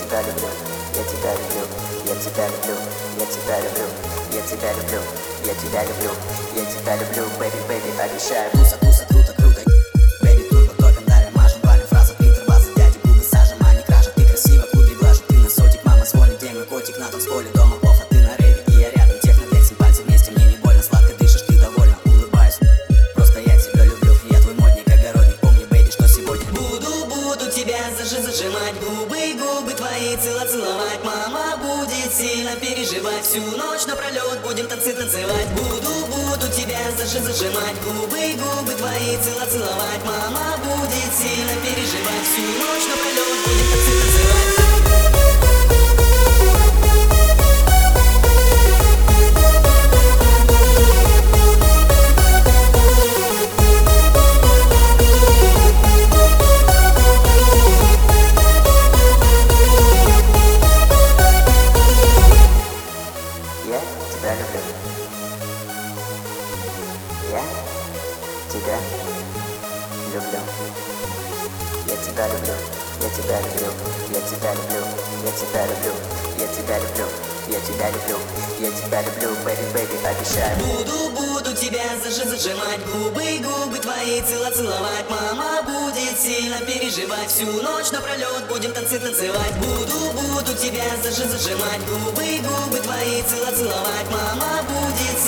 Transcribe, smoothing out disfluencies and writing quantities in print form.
тебя люблю, я тебя люблю, я тебя люблю, я тебя люблю, я тебя люблю, я тебя люблю, я тебя люблю, baby, baby, обещаю. Туса, туса, круто, круто, baby, турбо, топим, давим, мажем, валим, фраза, принтер, база, дяди, губы сажем, а не кража, ты красиво, кудри глажет, ты на сотик, мама звонит, где мой котик, на танцполе, дома плохо, ты на рейве, и я рядом, техно-дэнсим, пальцы вместе, мне не больно, сладко дышишь, ты довольна, улыбаюсь, просто я тебя люблю, я твой модник, огородник, помни, baby, что сегодня буду тебя зажимать, губы твои целовать, мама будет сильно переживать, всю ночь напролет будем танцевать, буду тебя зажимать, губы твои целовать, мама будет сильно переживать, всю ночь напролет будем танцевать. Я тебя люблю. Я тебя люблю. Я тебя люблю. Я тебя люблю. Я тебя люблю. Я тебя люблю. Я тебя люблю. Я тебя люблю. Я тебя люблю, baby, baby, обещаю. Буду тебя зажимать, губы твои целовать, мама будет сильно переживать, всю ночь напролет будем танцевать, буду тебя зажимать, губы твои целовать, мама будет